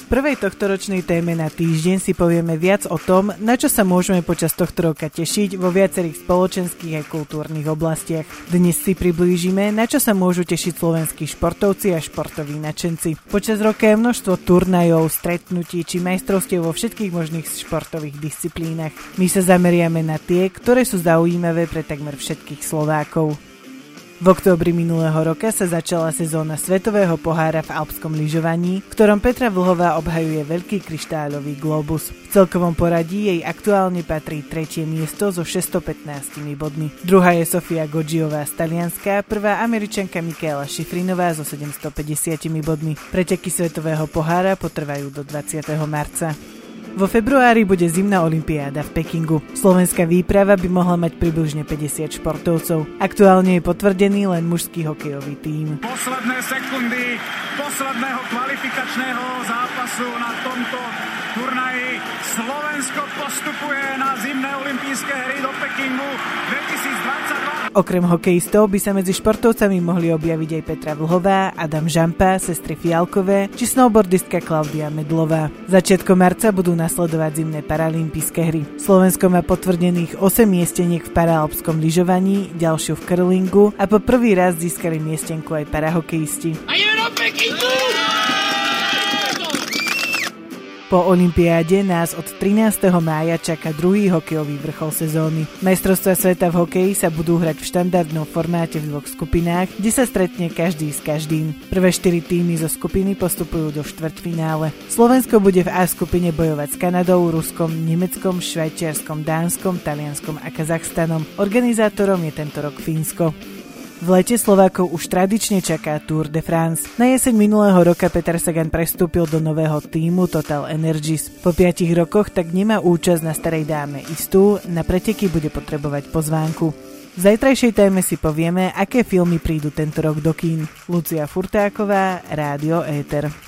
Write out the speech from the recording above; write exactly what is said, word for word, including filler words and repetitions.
V prvej tohtoročnej téme na týždeň si povieme viac o tom, na čo sa môžeme počas tohto roka tešiť vo viacerých spoločenských a kultúrnych oblastiach. Dnes si priblížime, na čo sa môžu tešiť slovenskí športovci a športoví nadšenci. Počas roka je množstvo turnajov, stretnutí či majstrovstiev vo všetkých možných športových disciplínach. My sa zameriame na tie, ktoré sú zaujímavé pre takmer všetkých Slovákov. V októbri minulého roka sa začala sezóna Svetového pohára v alpskom lyžovaní, v ktorom Petra Vlhová obhajuje veľký kryštáľový globus. V celkovom poradí jej aktuálne patrí tretie miesto so šesťstopätnásť bodmi. Druhá je Sofia Godžiová z Talianska, prvá Američanka Michaela Šifrinová so sedemstopäťdesiat bodmi. Preteky Svetového pohára potrvajú do dvadsiateho marca. Vo februári bude zimná olympiáda v Pekingu. Slovenská výprava by mohla mať približne päťdesiat športovcov. Aktuálne je potvrdený len mužský hokejový tím. Posledné sekundy posledného kvalifikačného zápasu na tomto turnaji. Slovensko postupuje na zimné olympijské hry do Pekingu dvetisícdvadsaťdva. Okrem hokejistov by sa medzi športovcami mohli objaviť aj Petra Vlhová, Adam Žampa, sestry Fialkové či snowboardistka Klaudia Medlová. Začiatkom marca budú nasledovať zimné paralympijské hry. Slovensko má potvrdených osem miesteniek v paralpskom lyžovaní, ďalšiu v curlingu a po prvý raz získali miestenku aj parahokejisti. A ideme do Pekingu! Po olympiáde nás od trinásteho mája čaká druhý hokejový vrchol sezóny. Majstrovstvá sveta v hokeji sa budú hrať v štandardnom formáte v dvoch skupinách, kde sa stretne každý s každým. Prvé štyri tímy zo skupiny postupujú do štvrťfinále. Slovensko bude v A skupine bojovať s Kanadou, Ruskom, Nemeckom, Švajčiarskom, Dánskom, Talianskom a Kazachstanom. Organizátorom je tento rok Fínsko. V lete Slovákov už tradične čaká Tour de France. Na jeseň minulého roka Peter Sagan prestúpil do nového tímu Total Energies. Po piatich rokoch tak nemá účasť na starej dáme istú, na preteky bude potrebovať pozvánku. V zajtrajšej téme si povieme, aké filmy prídu tento rok do kín. Lucia Furtáková, Rádio Éter.